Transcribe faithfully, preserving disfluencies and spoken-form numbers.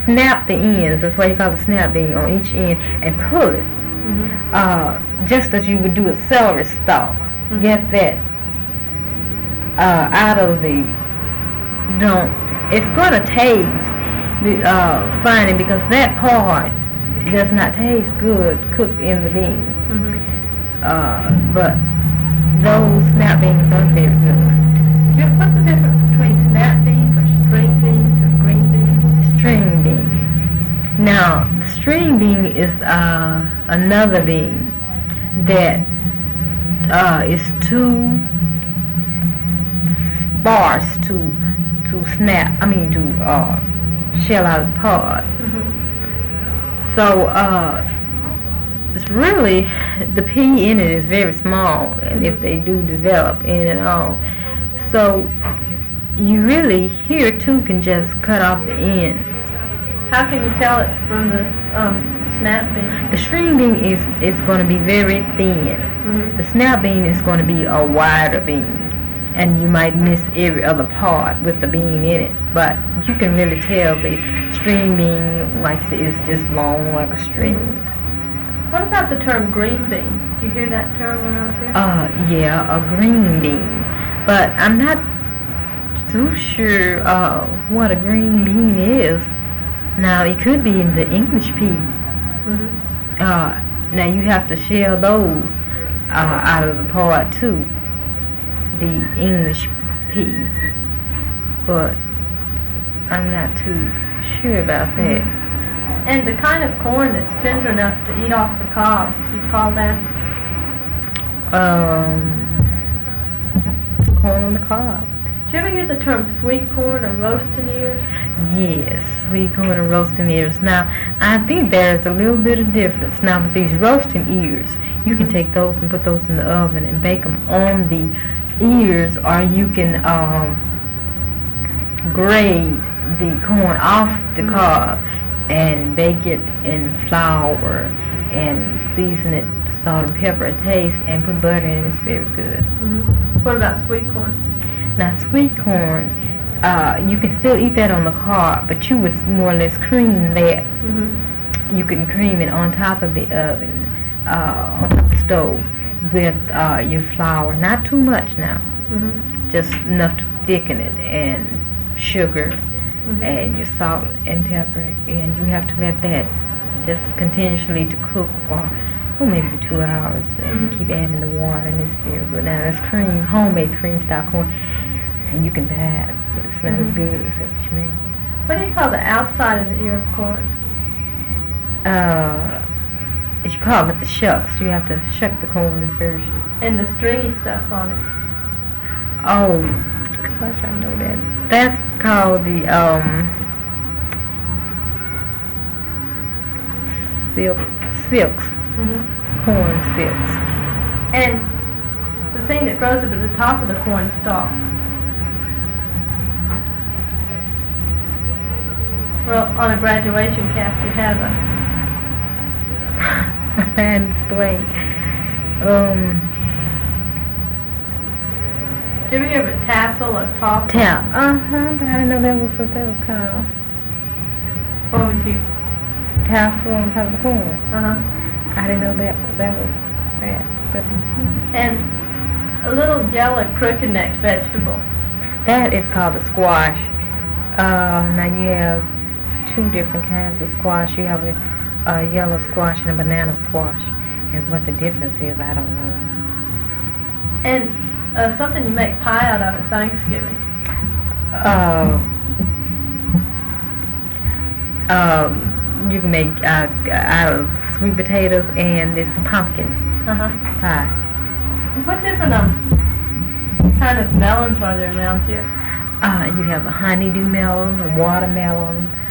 snap the ends. That's why you call it snap bean on each end and pull it. Mm-hmm. Uh, just as you would do a celery stalk. Mm-hmm. Get that uh, out of the don't. It's going to taste uh, funny because that part does not taste good cooked in the bean. Mm-hmm. Uh, but those snap beans are very good. What's the difference between snap beans or string beans or green beans? String beans. Now, the string bean is uh, another bean that uh, is too sparse to to snap. I mean to uh, shell out the pod. Mm-hmm. So uh, it's really the pea in it is very small, and if they do develop in and all, so you really here too can just cut off the ends. How can you tell it from the um, snap bean? The string bean is is going to be very thin. Mm-hmm. The snap bean is going to be a wider bean, and you might miss every other part with the bean in it. But you can really tell the string bean like it's just long like a string. What about the term green bean? Do you hear that term around here? Uh, yeah, a green bean. But I'm not too sure uh, what a green bean is. Now, it could be in the English pea. Mm-hmm. Uh, now, you have to shell those uh, out of the pod, too. The English pea. But I'm not too sure about that. And the kind of corn that's tender enough to eat off the cob, you call that? Um, corn on the cob. Do you ever hear the term sweet corn or roasting ears? Yes, sweet corn and roasting ears. Now, I think there's a little bit of difference. Now, with these roasting ears, you can take those and put those in the oven and bake them on the ears, or you can um, grate the corn off the Mm-hmm. cob and bake it in flour and season it salt and pepper a taste and put butter in it. It's very good. Mm-hmm. What about sweet corn? Now, sweet corn, uh, you can still eat that on the cob, but you would more or less cream that. Mm-hmm. You can cream it on top of the oven, uh, on top of the stove with uh, your flour. Not too much now, Mm-hmm. just enough to thicken it, and sugar, Mm-hmm. and your salt and pepper, and you have to let that just continuously to cook for oh, maybe two hours, and Mhm. keep adding the water, and it's very good. Now, that's cream, homemade cream style corn, and you can buy it, but it's not Mhm. as good as that you make. What do you call the outside of the ear of corn? Uh, you call it the shucks. You have to shuck the corn first. And the stringy stuff on it. Oh, gosh, I know that. That's called the um silk silks, Mm-hmm. corn silks. And the thing that grows up at the top of the corn stalk. Well, on a graduation cap, you have a A fine display. Um, Do you ever hear of a tassel or tossel? tap. Uh huh. But I didn't know that was what that was called. What would you? Tassel on top of the corn. Uh huh. I didn't know that that was that. But And a little yellow crooked-necked vegetable. that is called a squash. Uh, now you have two different kinds of squash. You have a, a yellow squash and a banana squash. And what the difference is, I don't know. And uh, something you make pie out of at Thanksgiving. Uh, um, you can make uh, out of sweet potatoes and this pumpkin Uh huh. pie. What different um kind of melons are there around here? Uh, you have a honeydew melon, a watermelon,